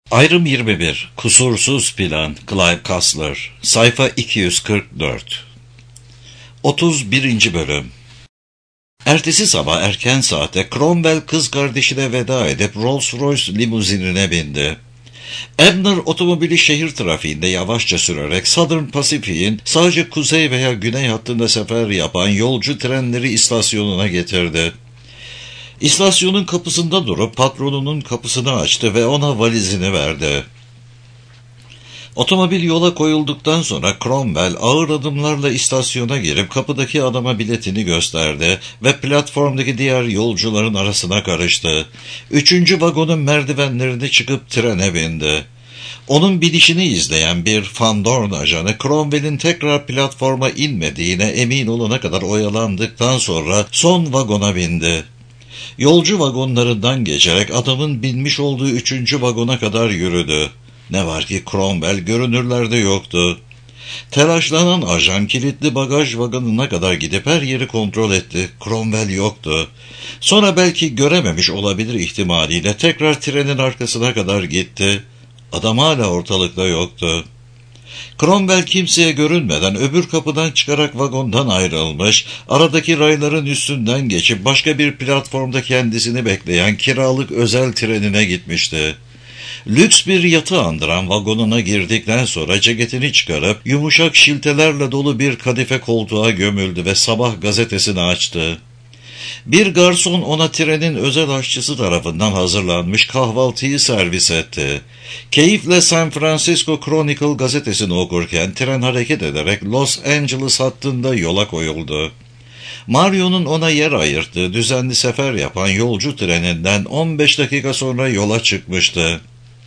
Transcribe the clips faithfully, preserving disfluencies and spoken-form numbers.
Ayrım yirmi bir. Kusursuz Plan. Clive Cussler. Sayfa iki yüz kırk dört. otuz birinci Bölüm. Ertesi sabah erken saatte Cromwell kız kardeşine veda edip Rolls-Royce limuzinine bindi. Abner otomobili şehir trafiğinde yavaşça sürerek Southern Pacific'in sadece kuzey veya güney hattında sefer yapan yolcu trenleri istasyonuna getirdi. İstasyonun kapısında durup patronunun kapısını açtı ve ona valizini verdi. Otomobil yola koyulduktan sonra Cromwell ağır adımlarla istasyona girip kapıdaki adama biletini gösterdi ve platformdaki diğer yolcuların arasına karıştı. Üçüncü vagonun merdivenlerini çıkıp trene bindi. Onun binişini izleyen bir Van Dorn ajanı Cromwell'in tekrar platforma inmediğine emin olana kadar oyalandıktan sonra son vagona bindi. Yolcu vagonlarından geçerek adamın binmiş olduğu üçüncü vagona kadar yürüdü. Ne var ki Cromwell görünürlerde yoktu. Telaşlanan ajan kilitli bagaj vagonuna kadar gidip her yeri kontrol etti. Cromwell yoktu. Sonra belki görememiş olabilir ihtimaliyle tekrar trenin arkasına kadar gitti. Adam hala ortalıkta yoktu. Cromwell kimseye görünmeden öbür kapıdan çıkarak vagondan ayrılmış, aradaki rayların üstünden geçip başka bir platformda kendisini bekleyen kiralık özel trenine gitmişti. Lüks bir yatı andıran vagonuna girdikten sonra ceketini çıkarıp yumuşak şiltelerle dolu bir kadife koltuğa gömüldü ve sabah gazetesini açtı. Bir garson ona trenin özel aşçısı tarafından hazırlanmış kahvaltıyı servis etti. Keyifle San Francisco Chronicle gazetesini okurken tren hareket ederek Los Angeles hattında yola koyuldu. Mario'nun ona yer ayırttığı düzenli sefer yapan yolcu treninden on beş dakika sonra yola çıkmıştı.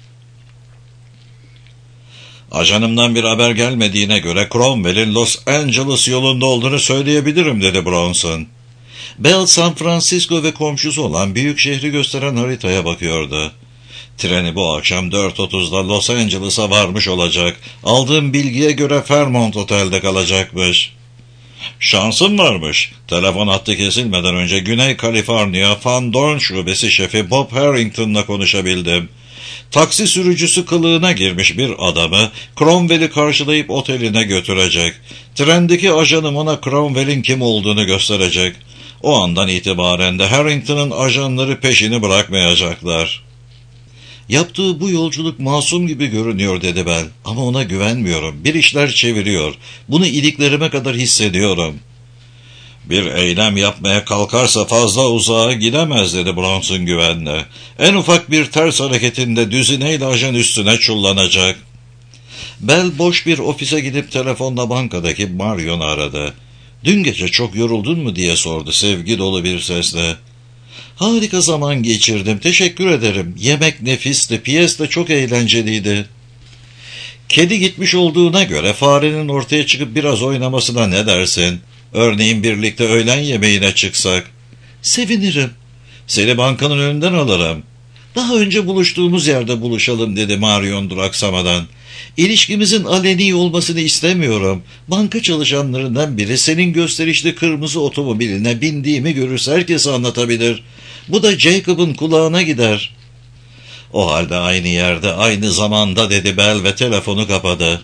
"Ajanımdan bir haber gelmediğine göre Cromwell'in Los Angeles yolunda olduğunu söyleyebilirim," dedi Bronson. Bell, San Francisco ve komşusu olan büyük şehri gösteren haritaya bakıyordu. "Treni bu akşam dört otuzda Los Angeles'a varmış olacak. Aldığım bilgiye göre Fairmont Otel'de kalacakmış." "Şansım varmış. Telefon hattı kesilmeden önce Güney Kaliforniya Van Dorn şubesi şefi Bob Harrington'la konuşabildim. Taksi sürücüsü kılığına girmiş bir adamı Cromwell'i karşılayıp oteline götürecek. Trendeki ajanım ona Cromwell'in kim olduğunu gösterecek. O andan itibaren de Harrington'ın ajanları peşini bırakmayacaklar." "Yaptığı bu yolculuk masum gibi görünüyor," dedi Bell. "Ama ona güvenmiyorum. Bir işler çeviriyor. Bunu iliklerime kadar hissediyorum." "Bir eylem yapmaya kalkarsa fazla uzağa gidemez," dedi Bronson güvenle. "En ufak bir ters hareketinde düzineyle ajan üstüne çullanacak." Bell boş bir ofise gidip telefonla bankadaki Marion'u aradı. "Dün gece çok yoruldun mu?" diye sordu sevgi dolu bir sesle. "Harika zaman geçirdim, teşekkür ederim. Yemek nefisti, piyes de çok eğlenceliydi." "Kedi gitmiş olduğuna göre farenin ortaya çıkıp biraz oynamasına ne dersin? Örneğin birlikte öğlen yemeğine çıksak." "Sevinirim." "Seni bankanın önünden alırım." "Daha önce buluştuğumuz yerde buluşalım," dedi Marion duraksamadan. "İlişkimizin aleni olmasını istemiyorum. Banka çalışanlarından biri senin gösterişli kırmızı otomobiline bindiğimi görürse herkese anlatabilir. Bu da Jacob'un kulağına gider." "O halde aynı yerde, aynı zamanda," dedi Bell ve telefonu kapadı.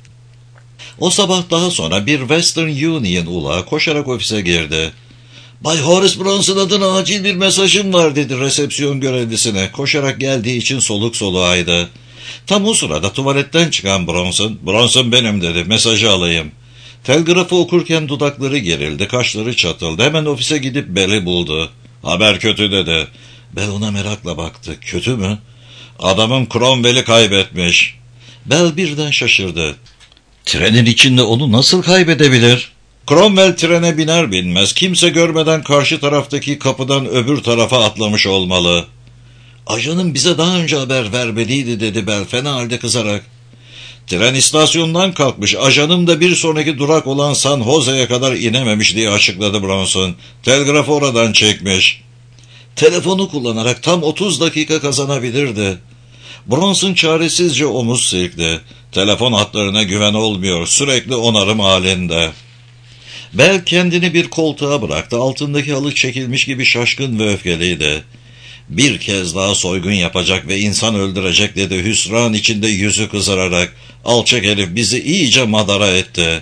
O sabah daha sonra bir Western Union ulağı koşarak ofise girdi. "Bay Horace Bronson adına acil bir mesajım var," dedi resepsiyon görevlisine. Koşarak geldiği için soluk soluğaydı. Tam o sırada tuvaletten çıkan Bronson, "Bronson benim," dedi, "mesajı alayım." Telgrafı okurken dudakları gerildi, kaşları çatıldı. Hemen ofise gidip Bell'i buldu. "Haber kötü," dedi. Bell ona merakla baktı. "Kötü mü?" "Adamım Cromwell'i kaybetmiş." Bell birden şaşırdı. "Trenin içinde onu nasıl kaybedebilir?" "Cromwell trene biner binmez kimse görmeden karşı taraftaki kapıdan öbür tarafa atlamış olmalı." "Ajanım bize daha önce haber vermeliydi," dedi Bell fena halde kızarak. "Tren istasyondan kalkmış, ajanım da bir sonraki durak olan San Jose'ye kadar inememiş," diye açıkladı Bronson. "Telgrafı oradan çekmiş." "Telefonu kullanarak tam otuz dakika kazanabilirdi." Bronson çaresizce omuz silkti. "Telefon hatlarına güven olmuyor, sürekli onarım halinde." Bell kendini bir koltuğa bıraktı. Altındaki halı çekilmiş gibi şaşkın ve öfkeliydi. Bir kez daha soygun yapacak ve insan öldürecek dedi hüsran içinde yüzü kızararak. Alçak herif bizi iyice madara etti.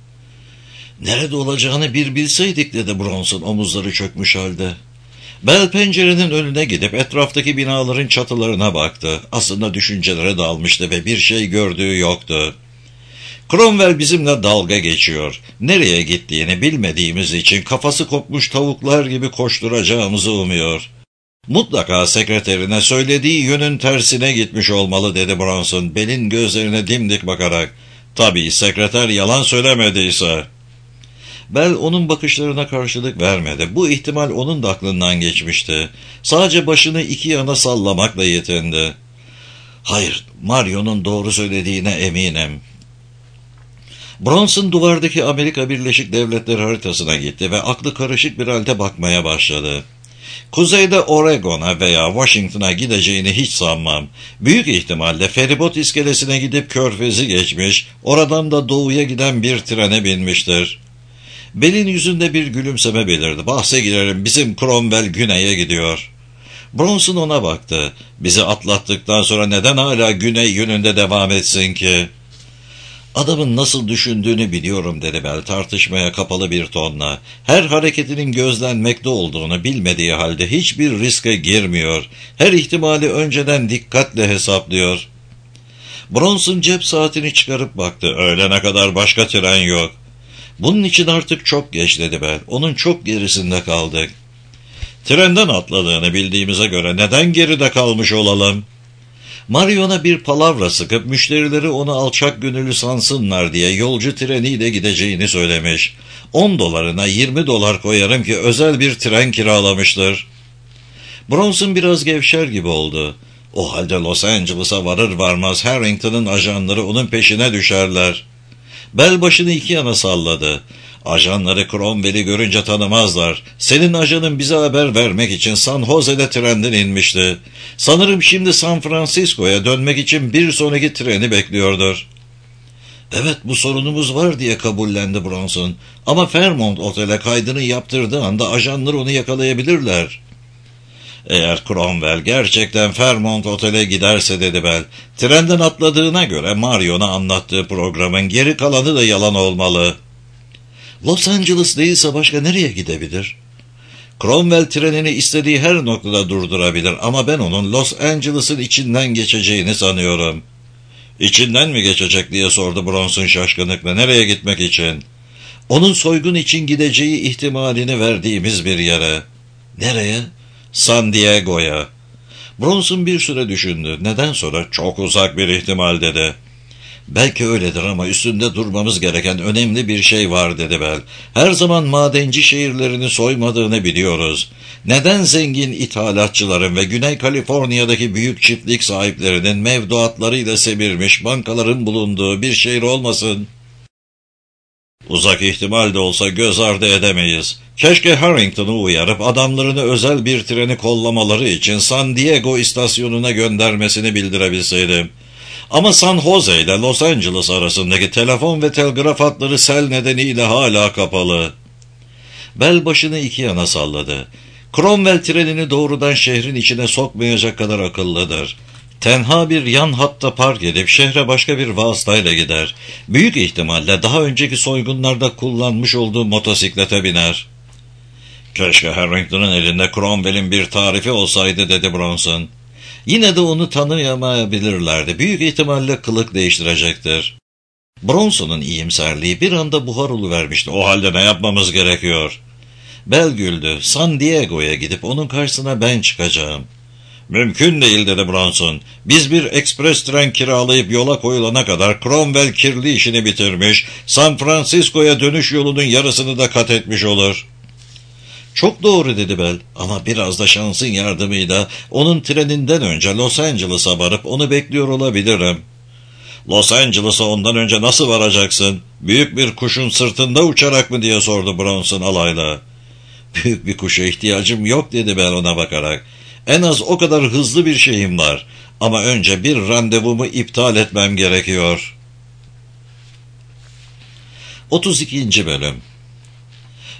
Nerede olacağını bir bilseydik dedi Bronson omuzları çökmüş halde. Bel pencerenin önüne gidip etraftaki binaların çatılarına baktı. Aslında düşüncelere dalmıştı ve bir şey gördüğü yoktu. Cromwell bizimle dalga geçiyor. Nereye gittiğini bilmediğimiz için kafası kopmuş tavuklar gibi koşturacağımızı umuyor. Mutlaka sekreterine söylediği yönün tersine gitmiş olmalı dedi Bronson, Bel'in gözlerine dimdik bakarak. Tabii sekreter yalan söylemediyse. Bel onun bakışlarına karşılık vermedi. Bu ihtimal onun da aklından geçmişti. Sadece başını iki yana sallamakla yetindi. Hayır, Mario'nun doğru söylediğine eminim. Bronson duvardaki Amerika Birleşik Devletleri haritasına gitti ve aklı karışık bir halde bakmaya başladı. Kuzeyde Oregon'a veya Washington'a gideceğini hiç sanmam. Büyük ihtimalle feribot iskelesine gidip Körfez'i geçmiş, oradan da doğuya giden bir trene binmiştir. Bel'in yüzünde bir gülümseme belirdi. Bahse girerim, bizim Cromwell güneye gidiyor. Bronson ona baktı. Bizi atlattıktan sonra neden hala güney yönünde devam etsin ki? Adamın nasıl düşündüğünü biliyorum dedi Bel tartışmaya kapalı bir tonla. Her hareketinin gözlenmekte olduğunu bilmediği halde hiçbir riske girmiyor. Her ihtimali önceden dikkatle hesaplıyor. Bronson cep saatini çıkarıp baktı. Öğlene kadar başka tren yok. Bunun için artık çok geç dedi Bel. Onun çok gerisinde kaldık. Trenden atladığını bildiğimize göre neden geride kalmış olalım? Marion'a bir palavra sıkıp müşterileri onu alçak gönüllü sansınlar diye yolcu treniyle gideceğini söylemiş. on dolarına yirmi dolar koyarım ki özel bir tren kiralamıştır. Bronson biraz gevşer gibi oldu. O halde Los Angeles'a varır varmaz Harrington'ın ajanları onun peşine düşerler. Bel başını iki yana salladı. Ajanları Cromwell'i görünce tanımazlar. Senin ajanın bize haber vermek için San Jose'de trenden inmişti. Sanırım şimdi San Francisco'ya dönmek için bir sonraki treni bekliyordur. Evet, bu sorunumuz var diye kabullendi Bronson. Ama Fairmont Otel'e kaydını yaptırdığı anda ajanlar onu yakalayabilirler. Eğer Cromwell gerçekten Fairmont Otel'e giderse dedi Bel, trenden atladığına göre Marion'a anlattığı programın geri kalanı da yalan olmalı. Los Angeles değilse başka nereye gidebilir? Cromwell trenini istediği her noktada durdurabilir ama ben onun Los Angeles'ın içinden geçeceğini sanıyorum. İçinden mi geçecek diye sordu Bronson şaşkınlıkla. Nereye gitmek için? Onun soygun için gideceği ihtimalini verdiğimiz bir yere. Nereye? San Diego'ya. Bronson bir süre düşündü. Neden sonra çok uzak bir ihtimal dedi. Belki öyledir ama üstünde durmamız gereken önemli bir şey var dedi Bel. Her zaman madenci şehirlerini soymadığını biliyoruz. Neden zengin ithalatçıların ve Güney Kaliforniya'daki büyük çiftlik sahiplerinin mevduatlarıyla semirmiş bankaların bulunduğu bir şehir olmasın? Uzak ihtimal de olsa göz ardı edemeyiz. Keşke Harrington'u uyarıp adamlarını özel bir treni kollamaları için San Diego istasyonuna göndermesini bildirebilseydim. Ama San Jose ile Los Angeles arasındaki telefon ve telgraf hatları sel nedeniyle hala kapalı. Bel başını iki yana salladı. Cromwell trenini doğrudan şehrin içine sokmayacak kadar akıllıdır. Tenha bir yan hatta park edip şehre başka bir vasıtayla gider. Büyük ihtimalle daha önceki soygunlarda kullanmış olduğu motosiklete biner. Keşke Harrington'ın elinde Cromwell'in bir tarifi olsaydı dedi Bronson. Yine de onu tanıyamayabilirlerdi. Büyük ihtimalle kılık değiştirecektir. Bronson'un iyimserliği bir anda buhar oluvermişti. O halde ne yapmamız gerekiyor? Bel güldü. San Diego'ya gidip onun karşısına ben çıkacağım. Mümkün değil dedi Bronson. Biz bir ekspres tren kiralayıp yola koyulana kadar Cromwell kirli işini bitirmiş, San Francisco'ya dönüş yolunun yarısını da kat etmiş olur. Çok doğru dedi Bel ama biraz da şansın yardımıyla onun treninden önce Los Angeles'a varıp onu bekliyor olabilirim. Los Angeles'a ondan önce nasıl varacaksın? Büyük bir kuşun sırtında uçarak mı diye sordu Bronson alayla. Büyük bir kuşa ihtiyacım yok dedi Bel ona bakarak. En az o kadar hızlı bir şeyim var ama önce bir randevumu iptal etmem gerekiyor. otuz ikinci bölüm.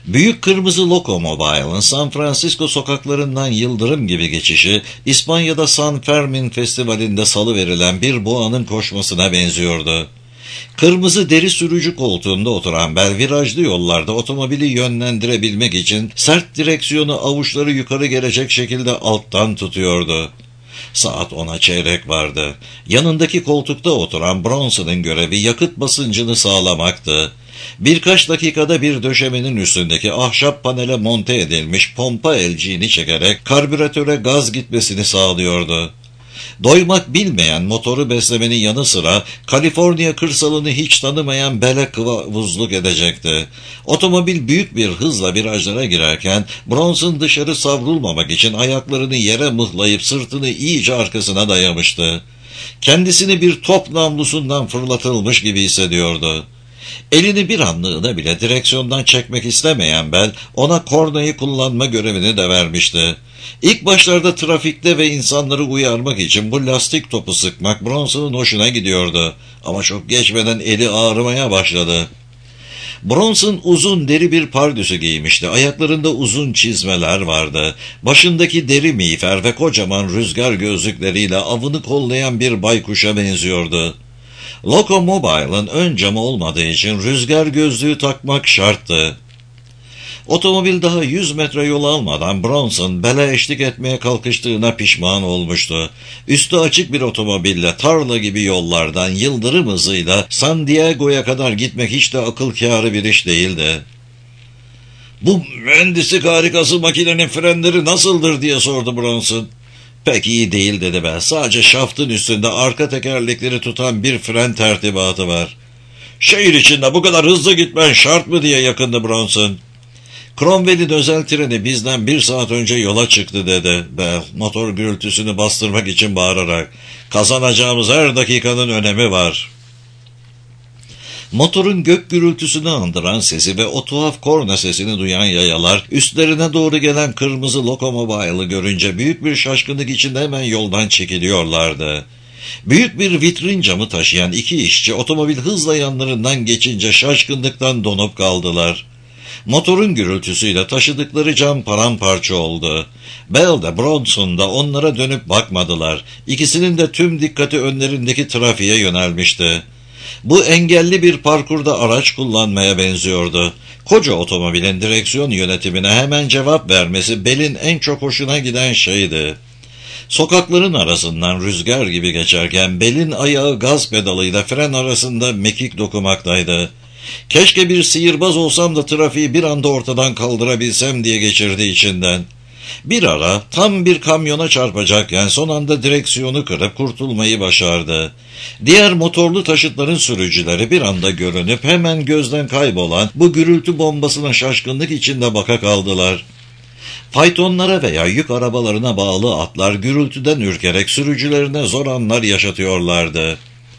Büyük kırmızı Locomobile'ın San Francisco sokaklarından yıldırım gibi geçişi, İspanya'da San Fermin Festivali'nde salıverilen bir boğanın koşmasına benziyordu. Kırmızı deri sürücü koltuğunda oturan Bell, virajlı yollarda otomobili yönlendirebilmek için sert direksiyonu avuçları yukarı gelecek şekilde alttan tutuyordu. Saat ona çeyrek vardı. Yanındaki koltukta oturan Bronson'ın görevi yakıt basıncını sağlamaktı. Birkaç dakikada bir döşemenin üstündeki ahşap panele monte edilmiş pompa elciğini çekerek karbüratöre gaz gitmesini sağlıyordu. Doymak bilmeyen motoru beslemenin yanı sıra Kaliforniya kırsalını hiç tanımayan Bell'e kılavuzluk edecekti. Otomobil büyük bir hızla virajlara girerken Bronson dışarı savrulmamak için ayaklarını yere mıhlayıp sırtını iyice arkasına dayamıştı. Kendisini bir top namlusundan fırlatılmış gibi hissediyordu. Elini bir anlığına bile direksiyondan çekmek istemeyen Bell, ona kornayı kullanma görevini de vermişti. İlk başlarda trafikte ve insanları uyarmak için bu lastik topu sıkmak Bronson'un hoşuna gidiyordu. Ama çok geçmeden eli ağrımaya başladı. Bronson uzun deri bir pardösü giymişti. Ayaklarında uzun çizmeler vardı. Başındaki deri miğfer ve kocaman rüzgar gözlükleriyle avını kollayan bir baykuşa benziyordu. Locomobile'ın ön camı olmadığı için rüzgar gözlüğü takmak şarttı. Otomobil daha yüz metre yol almadan Bronson Bell'e eşlik etmeye kalkıştığına pişman olmuştu. Üstü açık bir otomobille tarla gibi yollardan yıldırım hızıyla San Diego'ya kadar gitmek hiç de akıl kârı bir iş değildi. "Bu mühendislik harikası makinenin frenleri nasıldır?" diye sordu Bronson. "Pek iyi değil," dedi Bell. "Sadece şaftın üstünde arka tekerlekleri tutan bir fren tertibatı var." "Şehir içinde bu kadar hızlı gitmen şart mı?" diye yakındı Bronson. "Cromwell'in özel treni bizden bir saat önce yola çıktı," dedi Bell, motor gürültüsünü bastırmak için bağırarak. "Kazanacağımız her dakikanın önemi var." Motorun gök gürültüsünü andıran sesi ve o tuhaf korna sesini duyan yayalar, üstlerine doğru gelen kırmızı Locomobile'ı görünce büyük bir şaşkınlık içinde hemen yoldan çekiliyorlardı. Büyük bir vitrin camı taşıyan iki işçi otomobil hızla yanlarından geçince şaşkınlıktan donup kaldılar. Motorun gürültüsüyle taşıdıkları cam paramparça oldu. Bell de Bronson da onlara dönüp bakmadılar. İkisinin de tüm dikkati önlerindeki trafiğe yönelmişti. Bu engelli bir parkurda araç kullanmaya benziyordu. Koca otomobilin direksiyon yönetimine hemen cevap vermesi Bell'in en çok hoşuna giden şeydi. Sokakların arasından rüzgar gibi geçerken Bell'in ayağı gaz pedalıyla fren arasında mekik dokumaktaydı. "Keşke bir sihirbaz olsam da trafiği bir anda ortadan kaldırabilsem," diye geçirdi içinden. Bir ara tam bir kamyona çarpacakken son anda direksiyonu kırıp kurtulmayı başardı. Diğer motorlu taşıtların sürücüleri bir anda görünüp hemen gözden kaybolan bu gürültü bombasına şaşkınlık içinde baka kaldılar. Faytonlara veya yük arabalarına bağlı atlar gürültüden ürkerek sürücülerine zor anlar yaşatıyorlardı.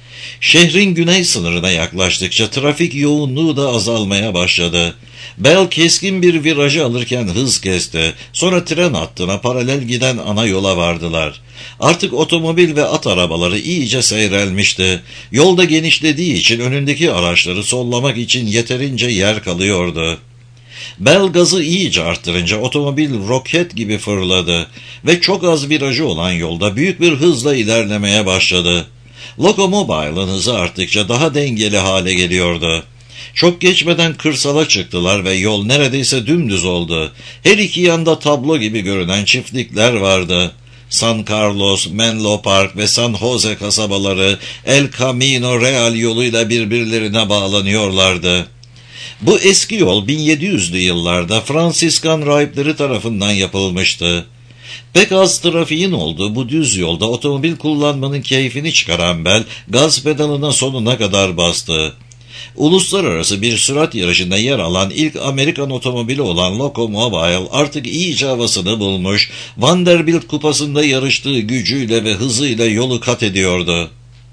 Şehrin güney sınırına yaklaştıkça trafik yoğunluğu da azalmaya başladı. Bell keskin bir virajı alırken hız kesti. Sonra tren hattına paralel giden ana yola vardılar. Artık otomobil ve at arabaları iyice seyrelmişti. Yolda genişlediği için önündeki araçları sollamak için yeterince yer kalıyordu. Bell gazı iyice arttırınca otomobil roket gibi fırladı ve çok az virajı olan yolda büyük bir hızla ilerlemeye başladı. Locomobile'ın hızı arttıkça daha dengeli hale geliyordu. Çok geçmeden kırsala çıktılar ve yol neredeyse dümdüz oldu. Her iki yanda tablo gibi görünen çiftlikler vardı. San Carlos, Menlo Park ve San Jose kasabaları El Camino Real yoluyla birbirlerine bağlanıyorlardı. Bu eski yol bin yedi yüzlü yıllarda Fransiskan rahipleri tarafından yapılmıştı. Pek az trafiğin olduğu bu düz yolda otomobil kullanmanın keyfini çıkaran Bell gaz pedalına sonuna kadar bastı. Uluslararası bir sürat yarışında yer alan ilk Amerikan otomobili olan Locomobile artık iyice havasını bulmuş, Vanderbilt kupasında yarıştığı gücüyle ve hızıyla yolu kat ediyordu.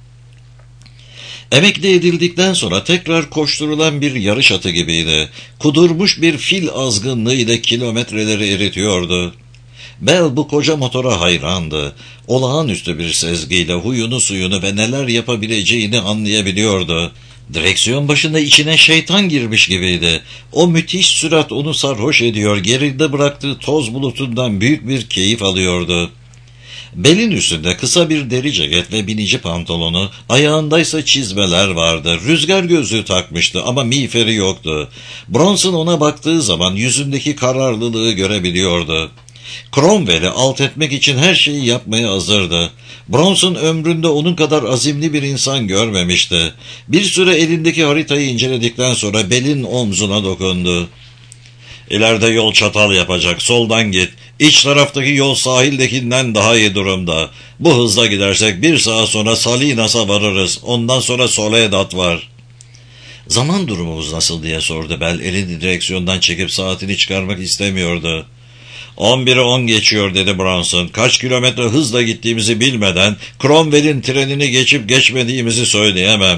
Emekli edildikten sonra tekrar koşturulan bir yarış atı gibiydi. Kudurmuş bir fil azgınlığıyla kilometreleri eritiyordu. Bell bu koca motora hayrandı. Olağanüstü bir sezgiyle huyunu suyunu ve neler yapabileceğini anlayabiliyordu. Direksiyon başında içine şeytan girmiş gibiydi. O müthiş sürat onu sarhoş ediyor, geride bıraktığı toz bulutundan büyük bir keyif alıyordu. Belin üstünde kısa bir deri ceket ve binici pantolonu, ayağındaysa çizmeler vardı. Rüzgar gözlüğü takmıştı ama miğferi yoktu. Bronson ona baktığı zaman yüzündeki kararlılığı görebiliyordu. Cromwell'i alt etmek için her şeyi yapmaya hazırdı. Bronson ömründe onun kadar azimli bir insan görmemişti. Bir süre elindeki haritayı inceledikten sonra Bell'in omzuna dokundu. "İleride yol çatal yapacak, soldan git. İç taraftaki yol sahildekinden daha iyi durumda. Bu hızla gidersek bir saat sonra Salinas'a varırız. Ondan sonra Soledad var." "Zaman durumumuz nasıl?" diye sordu Bell. Elini direksiyondan çekip saatini çıkarmak istemiyordu. on biri on geçiyor dedi Bronson. "Kaç kilometre hızla gittiğimizi bilmeden Cromwell'in trenini geçip geçmediğimizi söyleyemem."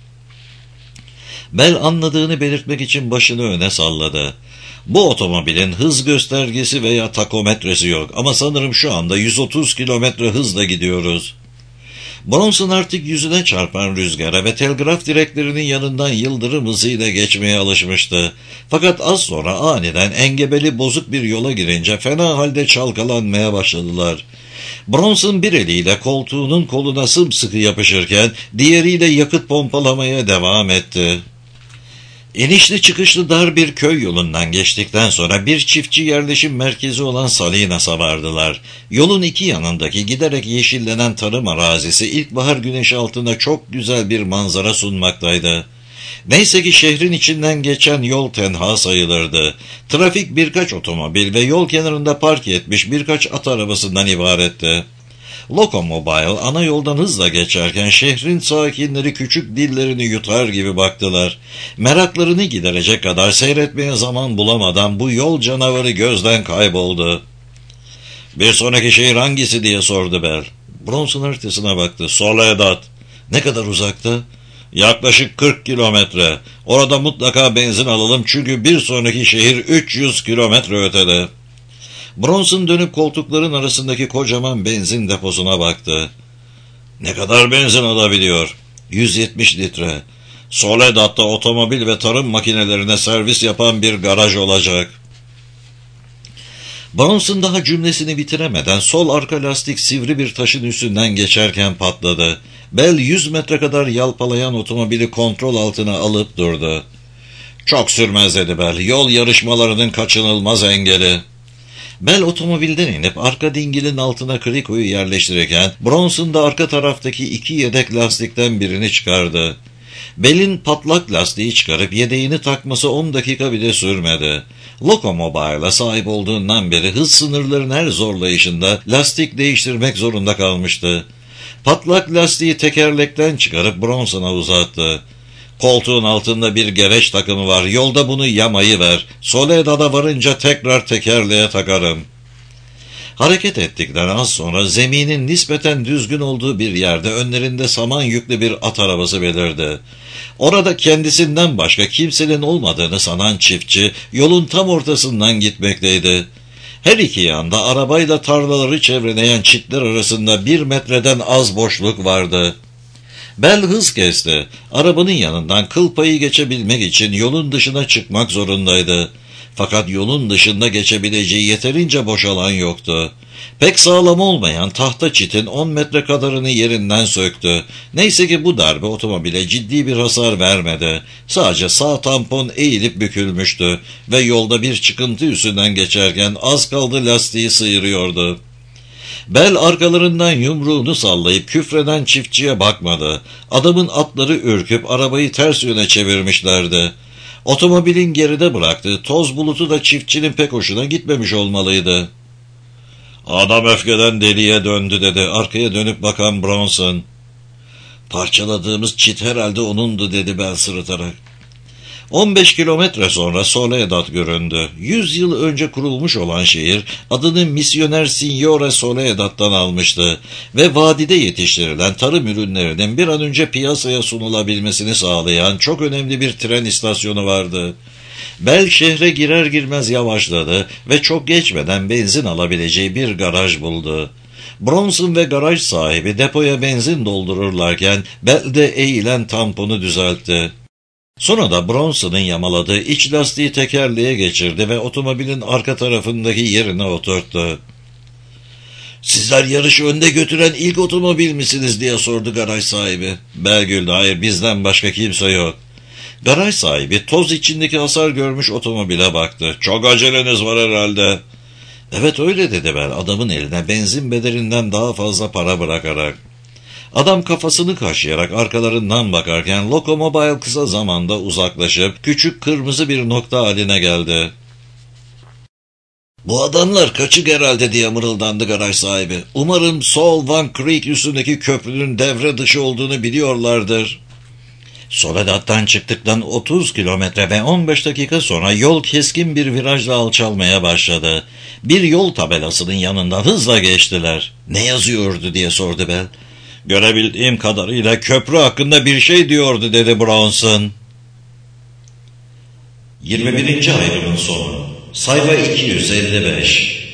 Bell anladığını belirtmek için başını öne salladı. "Bu otomobilin hız göstergesi veya takometresi yok ama sanırım şu anda yüz otuz kilometre hızla gidiyoruz." Bronson artık yüzüne çarpan rüzgara ve telgraf direklerinin yanından yıldırım hızıyla geçmeye alışmıştı. Fakat az sonra aniden engebeli bozuk bir yola girince fena halde çalkalanmaya başladılar. Bronson bir eliyle koltuğunun koluna sımsıkı yapışırken diğeriyle yakıt pompalamaya devam etti. İnişli çıkışlı dar bir köy yolundan geçtikten sonra bir çiftçi yerleşim merkezi olan Salinas'a vardılar. Yolun iki yanındaki giderek yeşillenen tarım arazisi ilkbahar güneşi altında çok güzel bir manzara sunmaktaydı. Neyse ki şehrin içinden geçen yol tenha sayılırdı. Trafik birkaç otomobil ve yol kenarında park etmiş birkaç at arabasından ibaretti. Locomobile ana yoldan hızla geçerken şehrin sakinleri küçük dillerini yutar gibi baktılar. Meraklarını giderecek kadar seyretmeye zaman bulamadan bu yol canavarı gözden kayboldu. "Bir sonraki şehir hangisi?" diye sordu Bell. Bronson haritasına baktı. "Soledad." "Ne kadar uzakta?" "Yaklaşık kırk kilometre. Orada mutlaka benzin alalım çünkü bir sonraki şehir üç yüz kilometre ötede." Bronson dönüp koltukların arasındaki kocaman benzin deposuna baktı. "Ne kadar benzin alabiliyor?" yüz yetmiş litre. "Soledad'da otomobil ve tarım makinelerine servis yapan bir garaj olacak." Bronson daha cümlesini bitiremeden sol arka lastik sivri bir taşın üstünden geçerken patladı. Bell yüz metre kadar yalpalayan otomobili kontrol altına alıp durdu. "Çok sürmez" dedi Bell. "Yol yarışmalarının kaçınılmaz engeli." Bell otomobilden inip arka dingilin altına krikoyu yerleştirirken Bronson da arka taraftaki iki yedek lastikten birini çıkardı. Bell'in patlak lastiği çıkarıp yedeğini takması on dakika bile sürmedi. Locomobile'a sahip olduğundan beri hız sınırlarının her zorlayışında lastik değiştirmek zorunda kalmıştı. Patlak lastiği tekerlekten çıkarıp Bronson'a uzattı. "Koltuğun altında bir gereç takımı var. Yolda bunu yamayı ver. Soledad'a varınca tekrar tekerleğe takarım." Hareket ettikten az sonra zeminin nispeten düzgün olduğu bir yerde önlerinde saman yüklü bir at arabası belirdi. Orada kendisinden başka kimsenin olmadığını sanan çiftçi yolun tam ortasından gitmekteydi. Her iki yanda arabayla tarlaları çevreleyen çitler arasında bir metreden az boşluk vardı. Bell hız kesti. Arabanın yanından kıl payı geçebilmek için yolun dışına çıkmak zorundaydı. Fakat yolun dışında geçebileceği yeterince boş alan yoktu. Pek sağlam olmayan tahta çitin on metre kadarını yerinden söktü. Neyse ki bu darbe otomobile ciddi bir hasar vermedi. Sadece sağ tampon eğilip bükülmüştü ve yolda bir çıkıntı üstünden geçerken az kaldı lastiği sıyırıyordu. Bell arkalarından yumruğunu sallayıp küfreden çiftçiye bakmadı. Adamın atları ürküp arabayı ters yöne çevirmişlerdi. Otomobilin geride bıraktığı toz bulutu da çiftçinin pek hoşuna gitmemiş olmalıydı. "Adam öfkeden deliye döndü" dedi arkaya dönüp bakan Bronson. "Parçaladığımız çit herhalde onundu" dedi Bell sırıtarak. on beş kilometre sonra Soledad göründü. Yüz yıl önce kurulmuş olan şehir adını misyoner Signore Soledad'dan almıştı ve vadide yetiştirilen tarım ürünlerinin bir an önce piyasaya sunulabilmesini sağlayan çok önemli bir tren istasyonu vardı. Bell şehre girer girmez yavaşladı ve çok geçmeden benzin alabileceği bir garaj buldu. Bronson ve garaj sahibi depoya benzin doldururlarken Bell de eğilen tamponu düzeltti. Sonra da Bronson'ın yamaladığı iç lastiği tekerleğe geçirdi ve otomobilin arka tarafındaki yerine oturttu. "Sizler yarışı önde götüren ilk otomobil misiniz?" diye sordu garaj sahibi. Bell güldü. "Hayır, bizden başka kimse yok." Garaj sahibi toz içindeki hasar görmüş otomobile baktı. "Çok aceleniz var herhalde." "Evet öyle," dedi Bell, adamın eline benzin bedelinden daha fazla para bırakarak. Adam kafasını kaşıyarak arkalarından bakarken Lokomobil kısa zamanda uzaklaşıp küçük kırmızı bir nokta haline geldi. "Bu adamlar kaçık herhalde," diye mırıldandı garaj sahibi. "Umarım Sol Van Creek üstündeki köprünün devre dışı olduğunu biliyorlardır." Soledad'dan çıktıktan otuz kilometre ve on beş dakika sonra yol keskin bir virajla alçalmaya başladı. Bir yol tabelasının yanından hızla geçtiler. "Ne yazıyordu?" diye sordu Bell. "Görebildiğim kadarıyla köprü hakkında bir şey diyordu," dedi Bronson. yirmi birinci ayrımın sonu. Sayfa iki yüz elli beş.